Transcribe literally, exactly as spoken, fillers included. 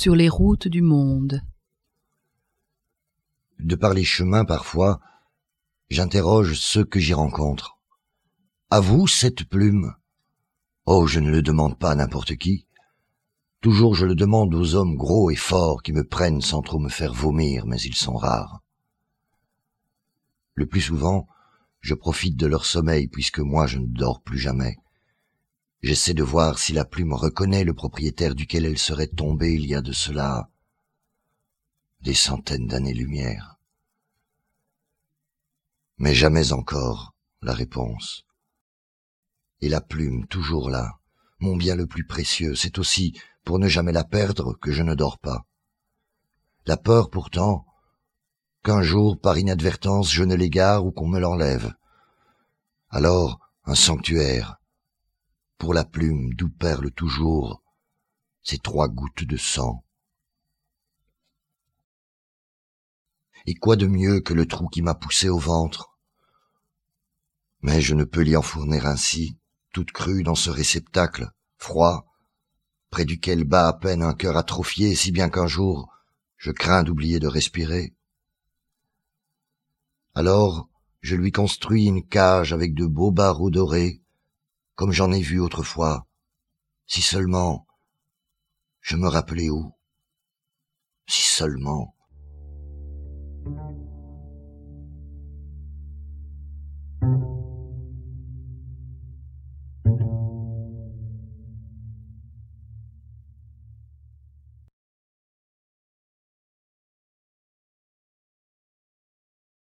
sur les routes du monde. De par les chemins, parfois, j'interroge ceux que j'y rencontre. « À vous, cette plume ?» Oh, je ne le demande pas à n'importe qui. Toujours je le demande aux hommes gros et forts qui me prennent sans trop me faire vomir, mais ils sont rares. Le plus souvent, je profite de leur sommeil puisque moi je ne dors plus jamais. J'essaie de voir si la plume reconnaît le propriétaire duquel elle serait tombée il y a de cela des centaines d'années-lumière. Mais jamais encore la réponse. Et la plume, toujours là, mon bien le plus précieux, c'est aussi pour ne jamais la perdre que je ne dors pas. La peur pourtant qu'un jour, par inadvertance, je ne l'égare ou qu'on me l'enlève. Alors, un sanctuaire, pour la plume d'où perlent toujours ces trois gouttes de sang. Et quoi de mieux que le trou qui m'a poussé au ventre? Mais je ne peux l'y enfourner ainsi, toute crue dans ce réceptacle, froid, près duquel bat à peine un cœur atrophié, si bien qu'un jour, je crains d'oublier de respirer. Alors, je lui construis une cage avec de beaux barreaux dorés, comme j'en ai vu autrefois. Si seulement je me rappelais où, si seulement